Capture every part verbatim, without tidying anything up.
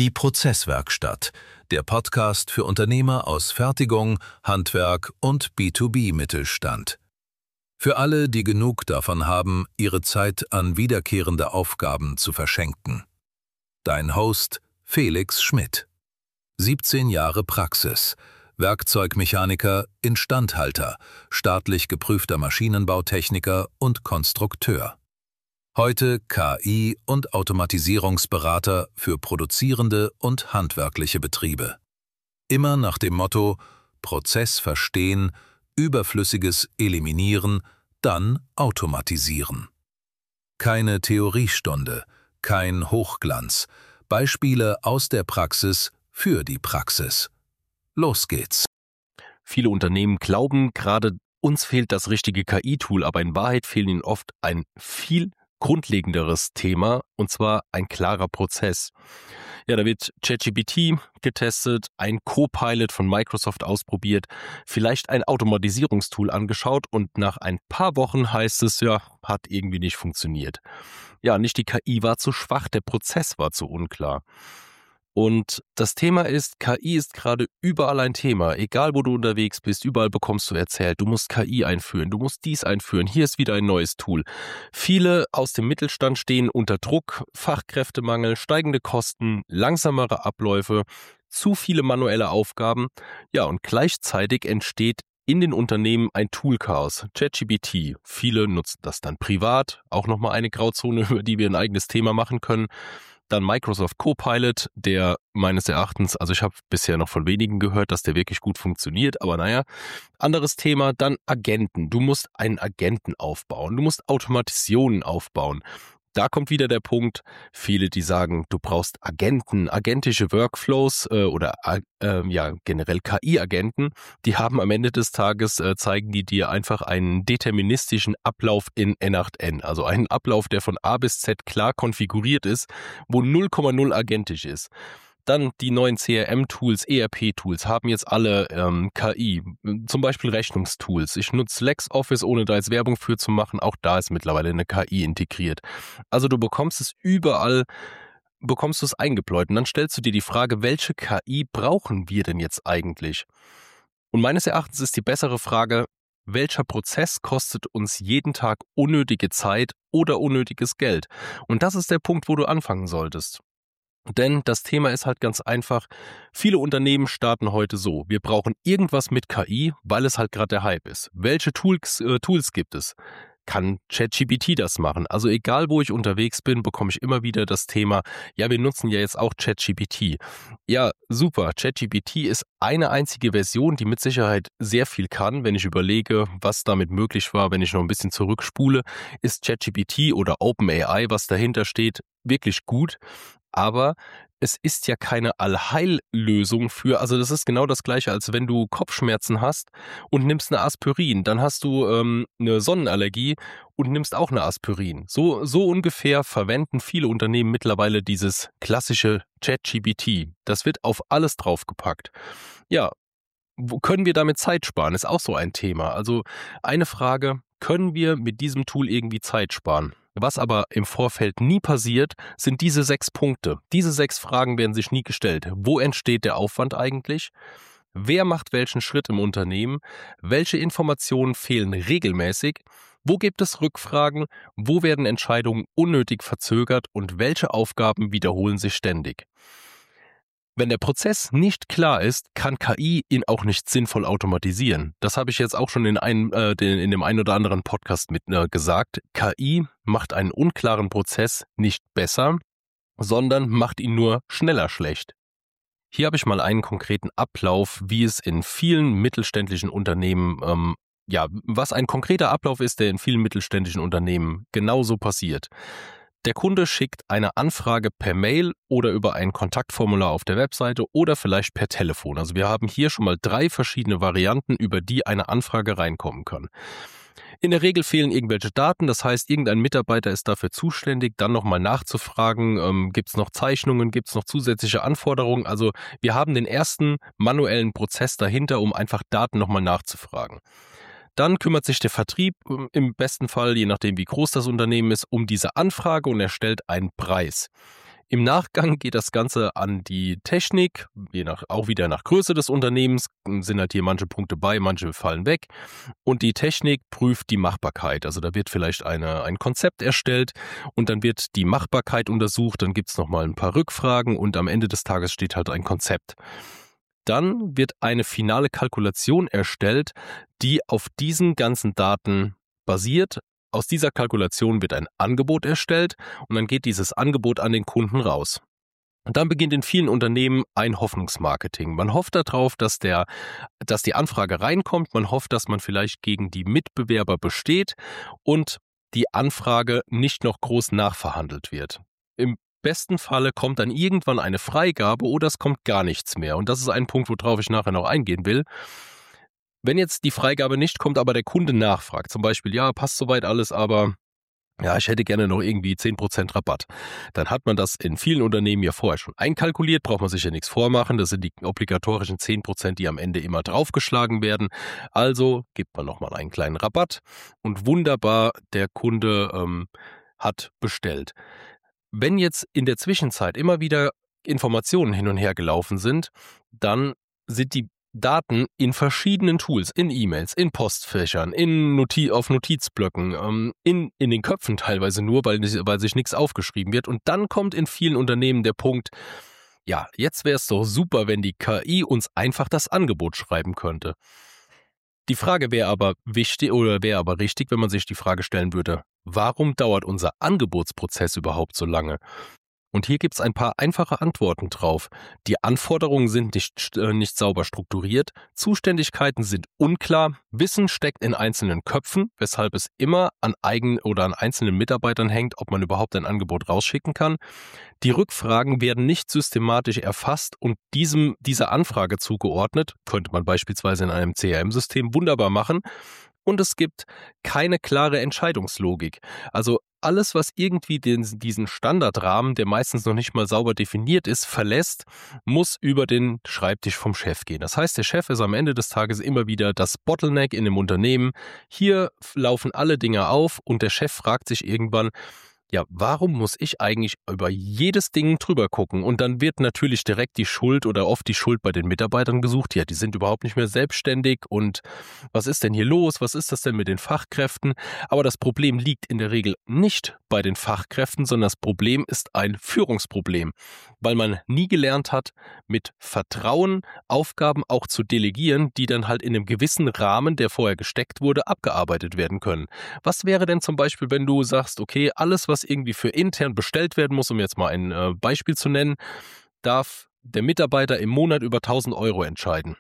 Die Prozesswerkstatt, der Podcast für Unternehmer aus Fertigung, Handwerk und B zwei B-Mittelstand. Für alle, die genug davon haben, ihre Zeit an wiederkehrende Aufgaben zu verschenken. Dein Host Felix Schmidt. siebzehn Jahre Praxis, Werkzeugmechaniker, Instandhalter, staatlich geprüfter Maschinenbautechniker und Konstrukteur. Heute K I- und Automatisierungsberater für produzierende und handwerkliche Betriebe. Immer nach dem Motto: Prozess verstehen, Überflüssiges eliminieren, dann automatisieren. Keine Theoriestunde, kein Hochglanz, Beispiele aus der Praxis für die Praxis. Los geht's. Viele Unternehmen glauben, gerade uns fehlt das richtige K I-Tool, aber in Wahrheit fehlt ihnen oft ein viel grundlegenderes Thema, und zwar ein klarer Prozess. Ja, da wird ChatGPT getestet, ein Copilot von Microsoft ausprobiert, vielleicht ein Automatisierungstool angeschaut und nach ein paar Wochen heißt es, ja, hat irgendwie nicht funktioniert. Ja, nicht die K I war zu schwach, der Prozess war zu unklar. Und das Thema ist, K I ist gerade überall ein Thema. Egal, wo du unterwegs bist, überall bekommst du erzählt, du musst K I einführen, du musst dies einführen, hier ist wieder ein neues Tool. Viele aus dem Mittelstand stehen unter Druck, Fachkräftemangel, steigende Kosten, langsamere Abläufe, zu viele manuelle Aufgaben. Ja, und gleichzeitig entsteht in den Unternehmen ein Toolchaos, ChatGPT. Viele nutzen das dann privat, auch nochmal eine Grauzone, über die wir ein eigenes Thema machen können. Dann Microsoft Copilot, der meines Erachtens, also ich habe bisher noch von wenigen gehört, dass der wirklich gut funktioniert, aber naja, anderes Thema, dann Agenten. Du musst einen Agenten aufbauen, du musst Automationen aufbauen. Da kommt wieder der Punkt, viele, die sagen, du brauchst Agenten, agentische Workflows äh, oder äh, ja generell K I-Agenten, die haben am Ende des Tages, äh, zeigen die dir einfach einen deterministischen Ablauf in N acht N, also einen Ablauf, der von A bis Z klar konfiguriert ist, wo null Komma null agentisch ist. Dann die neuen C R M-Tools, E R P-Tools haben jetzt alle ähm, K I, zum Beispiel Rechnungstools. Ich nutze LexOffice, ohne da jetzt Werbung für zu machen. Auch da ist mittlerweile eine K I integriert. Also du bekommst es überall, bekommst du es eingebläut. Und dann stellst du dir die Frage, welche K I brauchen wir denn jetzt eigentlich? Und meines Erachtens ist die bessere Frage, welcher Prozess kostet uns jeden Tag unnötige Zeit oder unnötiges Geld? Und das ist der Punkt, wo du anfangen solltest. Denn das Thema ist halt ganz einfach, viele Unternehmen starten heute so, wir brauchen irgendwas mit K I, weil es halt gerade der Hype ist. Welche Tools, äh, Tools gibt es? Kann ChatGPT das machen? Also egal, wo ich unterwegs bin, bekomme ich immer wieder das Thema, ja, wir nutzen ja jetzt auch ChatGPT. Ja, super, ChatGPT ist eine einzige Version, die mit Sicherheit sehr viel kann. Wenn ich überlege, was damit möglich war, wenn ich noch ein bisschen zurückspule, ist ChatGPT oder OpenAI, was dahinter steht, wirklich gut. Aber es ist ja keine Allheillösung für, also das ist genau das Gleiche, als wenn du Kopfschmerzen hast und nimmst eine Aspirin. Dann hast du ähm, eine Sonnenallergie und nimmst auch eine Aspirin. So, so ungefähr verwenden viele Unternehmen mittlerweile dieses klassische ChatGPT. Das wird auf alles draufgepackt. Ja, wo können wir damit Zeit sparen? Ist auch so ein Thema. Also eine Frage, können wir mit diesem Tool irgendwie Zeit sparen? Was aber im Vorfeld nie passiert, sind diese sechs Punkte. Diese sechs Fragen werden sich nie gestellt. Wo entsteht der Aufwand eigentlich? Wer macht welchen Schritt im Unternehmen? Welche Informationen fehlen regelmäßig? Wo gibt es Rückfragen? Wo werden Entscheidungen unnötig verzögert? Und welche Aufgaben wiederholen sich ständig? Wenn der Prozess nicht klar ist, kann K I ihn auch nicht sinnvoll automatisieren. Das habe ich jetzt auch schon in, einem, äh, den, in dem einen oder anderen Podcast mit äh, gesagt. K I macht einen unklaren Prozess nicht besser, sondern macht ihn nur schneller schlecht. Hier habe ich mal einen konkreten Ablauf, wie es in vielen mittelständischen Unternehmen, ähm, ja, was ein konkreter Ablauf ist, der in vielen mittelständischen Unternehmen genauso passiert. Der Kunde schickt eine Anfrage per Mail oder über ein Kontaktformular auf der Webseite oder vielleicht per Telefon. Also wir haben hier schon mal drei verschiedene Varianten, über die eine Anfrage reinkommen kann. In der Regel fehlen irgendwelche Daten, das heißt, irgendein Mitarbeiter ist dafür zuständig, dann nochmal nachzufragen, ähm, gibt es noch Zeichnungen, gibt es noch zusätzliche Anforderungen. Also wir haben den ersten manuellen Prozess dahinter, um einfach Daten nochmal nachzufragen. Dann kümmert sich der Vertrieb im besten Fall, je nachdem wie groß das Unternehmen ist, um diese Anfrage und erstellt einen Preis. Im Nachgang geht das Ganze an die Technik, je nach, auch wieder nach Größe des Unternehmens, sind halt hier manche Punkte bei, manche fallen weg. Und die Technik prüft die Machbarkeit. Also da wird vielleicht eine, ein Konzept erstellt und dann wird die Machbarkeit untersucht, dann gibt es nochmal ein paar Rückfragen und am Ende des Tages steht halt ein Konzept. Dann wird eine finale Kalkulation erstellt, die auf diesen ganzen Daten basiert. Aus dieser Kalkulation wird ein Angebot erstellt und dann geht dieses Angebot an den Kunden raus. Und dann beginnt in vielen Unternehmen ein Hoffnungsmarketing. Man hofft darauf, dass, der, dass die Anfrage reinkommt, man hofft, dass man vielleicht gegen die Mitbewerber besteht und die Anfrage nicht noch groß nachverhandelt wird. Im besten Falle kommt dann irgendwann eine Freigabe oder es kommt gar nichts mehr. Und das ist ein Punkt, worauf ich nachher noch eingehen will. Wenn jetzt die Freigabe nicht kommt, aber der Kunde nachfragt, zum Beispiel, ja, passt soweit alles, aber ja, ich hätte gerne noch irgendwie zehn Prozent Rabatt, dann hat man das in vielen Unternehmen ja vorher schon einkalkuliert, braucht man sich ja nichts vormachen, das sind die obligatorischen zehn Prozent, die am Ende immer draufgeschlagen werden, also gibt man nochmal einen kleinen Rabatt und wunderbar, der Kunde ähm, hat bestellt. Wenn jetzt in der Zwischenzeit immer wieder Informationen hin und her gelaufen sind, dann sind die Daten in verschiedenen Tools, in E-Mails, in Postfächern, in Noti- auf Notizblöcken, ähm, in, in den Köpfen teilweise nur, weil, weil sich nichts aufgeschrieben wird. Und dann kommt in vielen Unternehmen der Punkt, ja, jetzt wäre es doch super, wenn die K I uns einfach das Angebot schreiben könnte. Die Frage wäre aber wichtig oder wäre aber richtig, wenn man sich die Frage stellen würde, warum dauert unser Angebotsprozess überhaupt so lange? Und hier gibt es ein paar einfache Antworten drauf. Die Anforderungen sind nicht, äh, nicht sauber strukturiert, Zuständigkeiten sind unklar, Wissen steckt in einzelnen Köpfen, weshalb es immer an eigenen oder an einzelnen Mitarbeitern hängt, ob man überhaupt ein Angebot rausschicken kann. Die Rückfragen werden nicht systematisch erfasst und diesem, dieser Anfrage zugeordnet, könnte man beispielsweise in einem C R M-System wunderbar machen. Und es gibt keine klare Entscheidungslogik. Also alles, was irgendwie den, diesen Standardrahmen, der meistens noch nicht mal sauber definiert ist, verlässt, muss über den Schreibtisch vom Chef gehen. Das heißt, der Chef ist am Ende des Tages immer wieder das Bottleneck in dem Unternehmen. Hier laufen alle Dinge auf und der Chef fragt sich irgendwann, ja, warum muss ich eigentlich über jedes Ding drüber gucken? Und dann wird natürlich direkt die Schuld oder oft die Schuld bei den Mitarbeitern gesucht. Ja, die sind überhaupt nicht mehr selbstständig und was ist denn hier los? Was ist das denn mit den Fachkräften? Aber das Problem liegt in der Regel nicht bei den Fachkräften, sondern das Problem ist ein Führungsproblem, weil man nie gelernt hat, mit Vertrauen Aufgaben auch zu delegieren, die dann halt in einem gewissen Rahmen, der vorher gesteckt wurde, abgearbeitet werden können. Was wäre denn zum Beispiel, wenn du sagst, okay, alles, was irgendwie für intern bestellt werden muss, um jetzt mal ein äh, Beispiel zu nennen, darf der Mitarbeiter im Monat über tausend Euro entscheiden.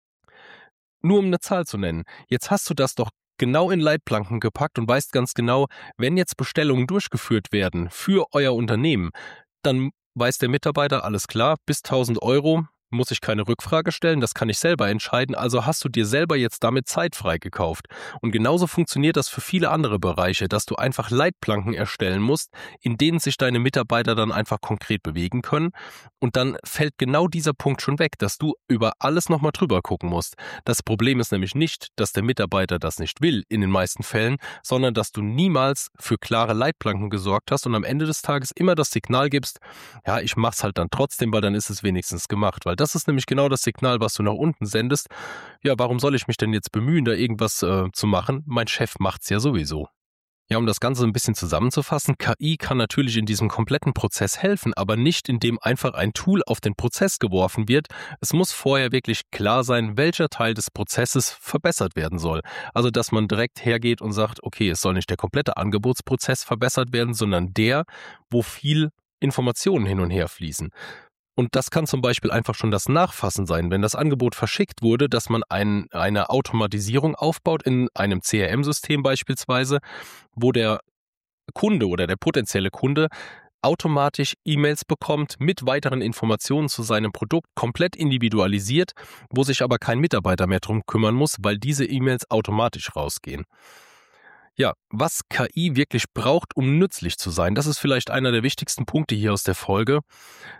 Nur um eine Zahl zu nennen. Jetzt hast du das doch genau in Leitplanken gepackt und weißt ganz genau, wenn jetzt Bestellungen durchgeführt werden für euer Unternehmen, dann weiß der Mitarbeiter, alles klar, bis tausend Euro muss ich keine Rückfrage stellen, das kann ich selber entscheiden, also hast du dir selber jetzt damit Zeit freigekauft. Und genauso funktioniert das für viele andere Bereiche, dass du einfach Leitplanken erstellen musst, in denen sich deine Mitarbeiter dann einfach konkret bewegen können und dann fällt genau dieser Punkt schon weg, dass du über alles nochmal drüber gucken musst. Das Problem ist nämlich nicht, dass der Mitarbeiter das nicht will in den meisten Fällen, sondern dass du niemals für klare Leitplanken gesorgt hast und am Ende des Tages immer das Signal gibst, ja, ich mach's halt dann trotzdem, weil dann ist es wenigstens gemacht, weil das ist nämlich genau das Signal, was du nach unten sendest. Ja, warum soll ich mich denn jetzt bemühen, da irgendwas äh, zu machen? Mein Chef macht's ja sowieso. Ja, um das Ganze ein bisschen zusammenzufassen, K I kann natürlich in diesem kompletten Prozess helfen, aber nicht indem einfach ein Tool auf den Prozess geworfen wird. Es muss vorher wirklich klar sein, welcher Teil des Prozesses verbessert werden soll. Also, dass man direkt hergeht und sagt, okay, es soll nicht der komplette Angebotsprozess verbessert werden, sondern der, wo viel Informationen hin und her fließen. Und das kann zum Beispiel einfach schon das Nachfassen sein, wenn das Angebot verschickt wurde, dass man ein, eine Automatisierung aufbaut in einem C R M-System beispielsweise, wo der Kunde oder der potenzielle Kunde automatisch E-Mails bekommt mit weiteren Informationen zu seinem Produkt, komplett individualisiert, wo sich aber kein Mitarbeiter mehr drum kümmern muss, weil diese E-Mails automatisch rausgehen. Ja, was K I wirklich braucht, um nützlich zu sein, das ist vielleicht einer der wichtigsten Punkte hier aus der Folge.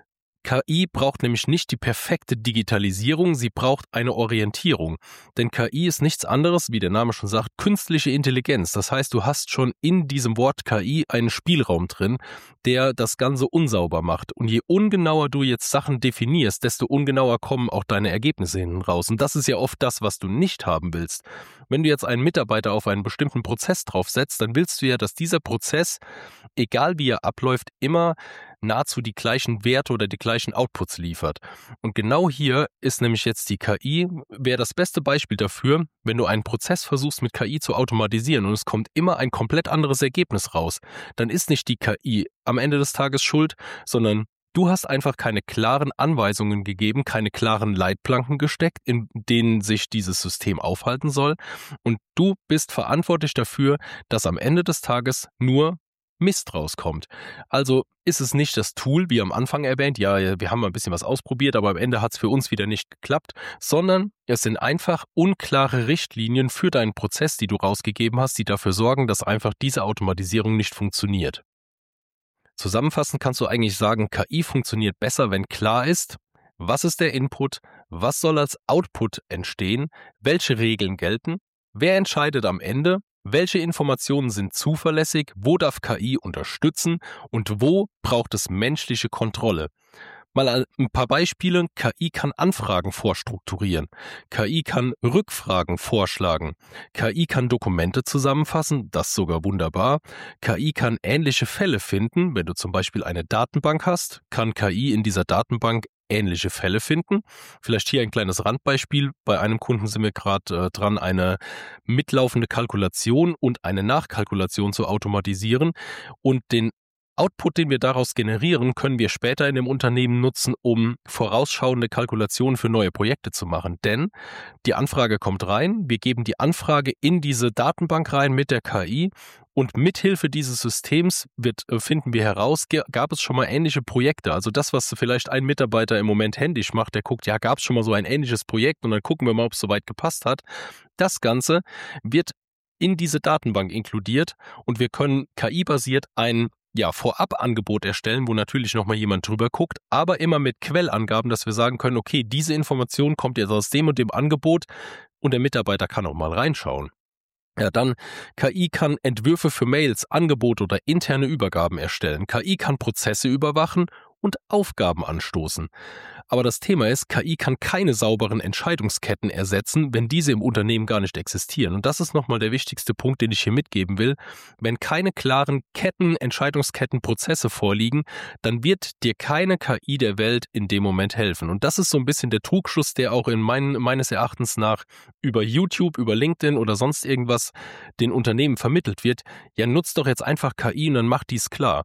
K I braucht nämlich nicht die perfekte Digitalisierung, sie braucht eine Orientierung. Denn K I ist nichts anderes, wie der Name schon sagt, künstliche Intelligenz. Das heißt, du hast schon in diesem Wort K I einen Spielraum drin, der das Ganze unsauber macht. Und je ungenauer du jetzt Sachen definierst, desto ungenauer kommen auch deine Ergebnisse hinten raus. Und das ist ja oft das, was du nicht haben willst. Wenn du jetzt einen Mitarbeiter auf einen bestimmten Prozess draufsetzt, dann willst du ja, dass dieser Prozess, egal wie er abläuft, immer nahezu die gleichen Werte oder die gleichen Outputs liefert. Und genau hier ist nämlich jetzt die K I, wäre das beste Beispiel dafür, wenn du einen Prozess versuchst mit K I zu automatisieren und es kommt immer ein komplett anderes Ergebnis raus, dann ist nicht die K I am Ende des Tages schuld, sondern du hast einfach keine klaren Anweisungen gegeben, keine klaren Leitplanken gesteckt, in denen sich dieses System aufhalten soll. Und du bist verantwortlich dafür, dass am Ende des Tages nur Mist rauskommt. Also ist es nicht das Tool, wie am Anfang erwähnt, ja, wir haben mal ein bisschen was ausprobiert, aber am Ende hat es für uns wieder nicht geklappt, sondern es sind einfach unklare Richtlinien für deinen Prozess, die du rausgegeben hast, die dafür sorgen, dass einfach diese Automatisierung nicht funktioniert. Zusammenfassend kannst du eigentlich sagen, K I funktioniert besser, wenn klar ist, was ist der Input, was soll als Output entstehen, welche Regeln gelten, wer entscheidet am Ende, welche Informationen sind zuverlässig, wo darf K I unterstützen und wo braucht es menschliche Kontrolle. Mal ein paar Beispiele. K I kann Anfragen vorstrukturieren. K I kann Rückfragen vorschlagen. K I kann Dokumente zusammenfassen, das sogar wunderbar. K I kann ähnliche Fälle finden. Wenn du zum Beispiel eine Datenbank hast, kann K I in dieser Datenbank ähnliche Fälle finden. Vielleicht hier ein kleines Randbeispiel. Bei einem Kunden sind wir gerade äh, dran, eine mitlaufende Kalkulation und eine Nachkalkulation zu automatisieren und den Output, den wir daraus generieren, können wir später in dem Unternehmen nutzen, um vorausschauende Kalkulationen für neue Projekte zu machen. Denn die Anfrage kommt rein, wir geben die Anfrage in diese Datenbank rein mit der K I und mithilfe dieses Systems wird, finden wir heraus, gab es schon mal ähnliche Projekte. Also das, was vielleicht ein Mitarbeiter im Moment händisch macht, der guckt, ja, gab es schon mal so ein ähnliches Projekt und dann gucken wir mal, ob es soweit gepasst hat. Das Ganze wird in diese Datenbank inkludiert und wir können K I-basiert ein ja, Vorab-Angebot erstellen, wo natürlich nochmal jemand drüber guckt, aber immer mit Quellangaben, dass wir sagen können, okay, diese Information kommt jetzt aus dem und dem Angebot und der Mitarbeiter kann auch mal reinschauen. Ja, dann K I kann Entwürfe für Mails, Angebote oder interne Übergaben erstellen. K I kann Prozesse überwachen und Aufgaben anstoßen. Aber das Thema ist, K I kann keine sauberen Entscheidungsketten ersetzen, wenn diese im Unternehmen gar nicht existieren. Und das ist nochmal der wichtigste Punkt, den ich hier mitgeben will. Wenn keine klaren Ketten, Entscheidungsketten, Prozesse vorliegen, dann wird dir keine K I der Welt in dem Moment helfen. Und das ist so ein bisschen der Trugschluss, der auch in mein, meines Erachtens nach über YouTube, über LinkedIn oder sonst irgendwas den Unternehmen vermittelt wird. Ja, nutzt doch jetzt einfach K I und dann macht dies klar.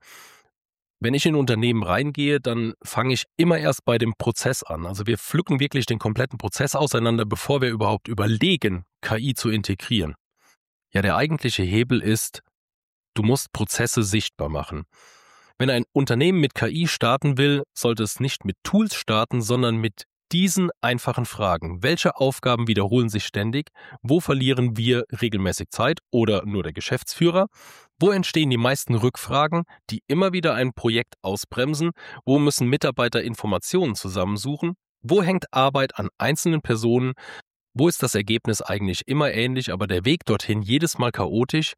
Wenn ich in ein Unternehmen reingehe, dann fange ich immer erst bei dem Prozess an. Also wir pflücken wirklich den kompletten Prozess auseinander, bevor wir überhaupt überlegen, K I zu integrieren. Ja, der eigentliche Hebel ist, du musst Prozesse sichtbar machen. Wenn ein Unternehmen mit K I starten will, sollte es nicht mit Tools starten, sondern mit diesen einfachen Fragen. Welche Aufgaben wiederholen sich ständig? Wo verlieren wir regelmäßig Zeit oder nur der Geschäftsführer? Wo entstehen die meisten Rückfragen, die immer wieder ein Projekt ausbremsen? Wo müssen Mitarbeiter Informationen zusammensuchen? Wo hängt Arbeit an einzelnen Personen? Wo ist das Ergebnis eigentlich immer ähnlich, aber der Weg dorthin jedes Mal chaotisch?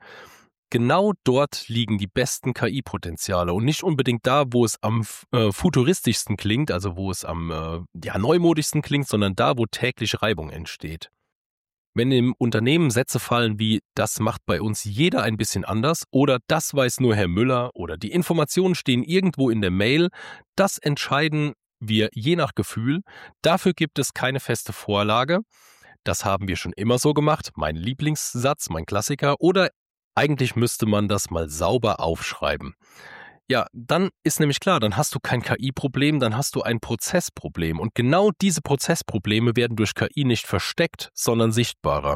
Genau dort liegen die besten K I-Potenziale und nicht unbedingt da, wo es am äh, futuristischsten klingt, also wo es am äh, ja, neumodischsten klingt, sondern da, wo täglich Reibung entsteht. Wenn im Unternehmen Sätze fallen wie, das macht bei uns jeder ein bisschen anders oder das weiß nur Herr Müller oder die Informationen stehen irgendwo in der Mail, das entscheiden wir je nach Gefühl. Dafür gibt es keine feste Vorlage. Das haben wir schon immer so gemacht, mein Lieblingssatz, mein Klassiker, oder eigentlich müsste man das mal sauber aufschreiben. Ja, dann ist nämlich klar, dann hast du kein K I-Problem, dann hast du ein Prozessproblem. Und genau diese Prozessprobleme werden durch K I nicht versteckt, sondern sichtbarer.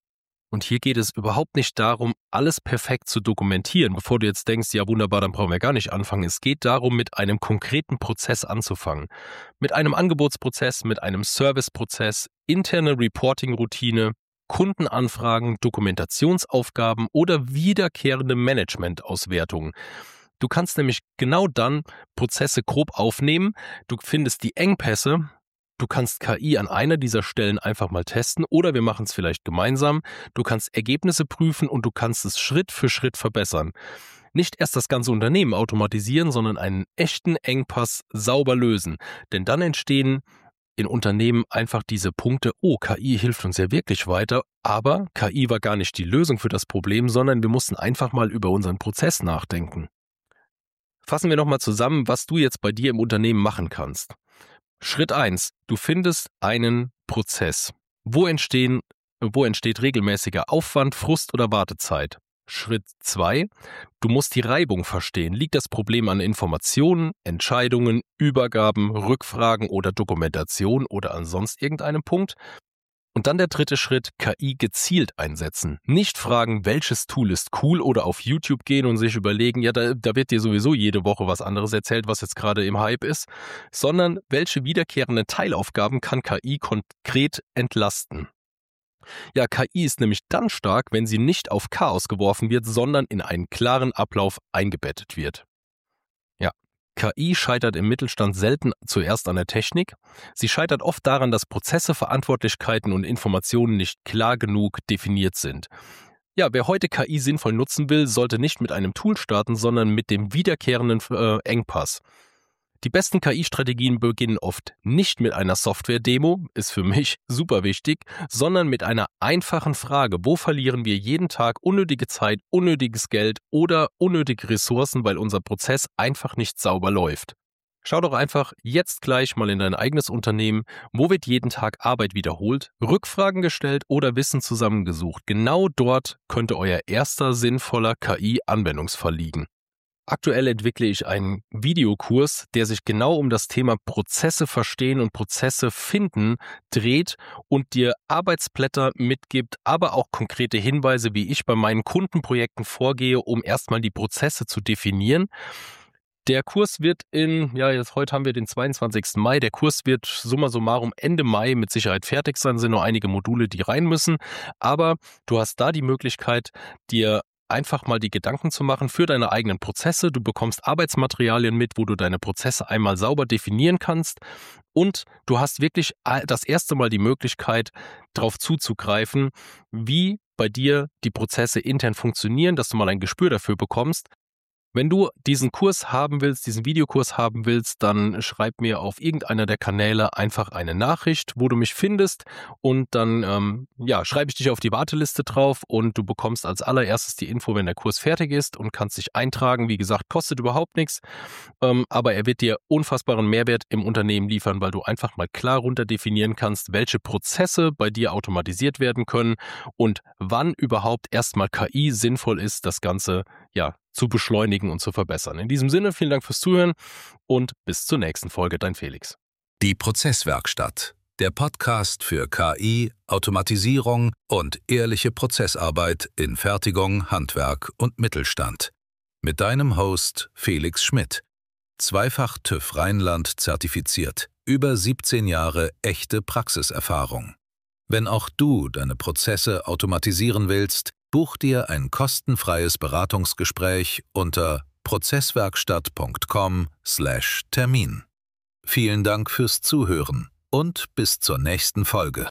Und hier geht es überhaupt nicht darum, alles perfekt zu dokumentieren, bevor du jetzt denkst, ja wunderbar, dann brauchen wir gar nicht anfangen. Es geht darum, mit einem konkreten Prozess anzufangen. Mit einem Angebotsprozess, mit einem Serviceprozess, interne Reporting-Routine, Kundenanfragen, Dokumentationsaufgaben oder wiederkehrende Managementauswertungen. Du kannst nämlich genau dann Prozesse grob aufnehmen, du findest die Engpässe, du kannst K I an einer dieser Stellen einfach mal testen oder wir machen es vielleicht gemeinsam, du kannst Ergebnisse prüfen und du kannst es Schritt für Schritt verbessern. Nicht erst das ganze Unternehmen automatisieren, sondern einen echten Engpass sauber lösen, denn dann entstehen in Unternehmen einfach diese Punkte, oh, K I hilft uns ja wirklich weiter, aber K I war gar nicht die Lösung für das Problem, sondern wir mussten einfach mal über unseren Prozess nachdenken. Fassen wir nochmal zusammen, was du jetzt bei dir im Unternehmen machen kannst. Schritt eins, du findest einen Prozess. Wo entstehen, wo entsteht regelmäßiger Aufwand, Frust oder Wartezeit? Schritt zwei, du musst die Reibung verstehen. Liegt das Problem an Informationen, Entscheidungen, Übergaben, Rückfragen oder Dokumentation oder an sonst irgendeinem Punkt? Und dann der dritte Schritt, K I gezielt einsetzen. Nicht fragen, welches Tool ist cool oder auf YouTube gehen und sich überlegen, ja, da, da wird dir sowieso jede Woche was anderes erzählt, was jetzt gerade im Hype ist, sondern welche wiederkehrenden Teilaufgaben kann K I konkret entlasten? Ja, K I ist nämlich dann stark, wenn sie nicht auf Chaos geworfen wird, sondern in einen klaren Ablauf eingebettet wird. Ja, K I scheitert im Mittelstand selten zuerst an der Technik. Sie scheitert oft daran, dass Prozesse, Verantwortlichkeiten und Informationen nicht klar genug definiert sind. Ja, wer heute K I sinnvoll nutzen will, sollte nicht mit einem Tool starten, sondern mit dem wiederkehrenden äh, Engpass. Die besten K I-Strategien beginnen oft nicht mit einer Software-Demo, ist für mich super wichtig, sondern mit einer einfachen Frage, wo verlieren wir jeden Tag unnötige Zeit, unnötiges Geld oder unnötige Ressourcen, weil unser Prozess einfach nicht sauber läuft. Schau doch einfach jetzt gleich mal in dein eigenes Unternehmen, wo wird jeden Tag Arbeit wiederholt, Rückfragen gestellt oder Wissen zusammengesucht. Genau dort könnte euer erster sinnvoller K I-Anwendungsfall liegen. Aktuell entwickle ich einen Videokurs, der sich genau um das Thema Prozesse verstehen und Prozesse finden dreht und dir Arbeitsblätter mitgibt, aber auch konkrete Hinweise, wie ich bei meinen Kundenprojekten vorgehe, um erstmal die Prozesse zu definieren. Der Kurs wird in, ja, jetzt heute haben wir den zweiundzwanzigsten Mai, der Kurs wird summa summarum Ende Mai mit Sicherheit fertig sein, sind nur einige Module, die rein müssen, aber du hast da die Möglichkeit, dir einfach mal die Gedanken zu machen für deine eigenen Prozesse. Du bekommst Arbeitsmaterialien mit, wo du deine Prozesse einmal sauber definieren kannst und du hast wirklich das erste Mal die Möglichkeit, darauf zuzugreifen, wie bei dir die Prozesse intern funktionieren, dass du mal ein Gespür dafür bekommst. Wenn du diesen Kurs haben willst, diesen Videokurs haben willst, dann schreib mir auf irgendeiner der Kanäle einfach eine Nachricht, wo du mich findest und dann ähm, ja, schreibe ich dich auf die Warteliste drauf und du bekommst als allererstes die Info, wenn der Kurs fertig ist und kannst dich eintragen. Wie gesagt, kostet überhaupt nichts, ähm, aber er wird dir unfassbaren Mehrwert im Unternehmen liefern, weil du einfach mal klar runter definieren kannst, welche Prozesse bei dir automatisiert werden können und wann überhaupt erstmal K I sinnvoll ist, das Ganze ja zu beschleunigen und zu verbessern. In diesem Sinne, vielen Dank fürs Zuhören und bis zur nächsten Folge, dein Felix. Die Prozesswerkstatt, der Podcast für K I, Automatisierung und ehrliche Prozessarbeit in Fertigung, Handwerk und Mittelstand. Mit deinem Host Felix Schmidt. Zweifach TÜV Rheinland zertifiziert, über siebzehn Jahre echte Praxiserfahrung. Wenn auch du deine Prozesse automatisieren willst, buch dir ein kostenfreies Beratungsgespräch unter prozesswerkstatt punkt com slash Termin. Vielen Dank fürs Zuhören und bis zur nächsten Folge.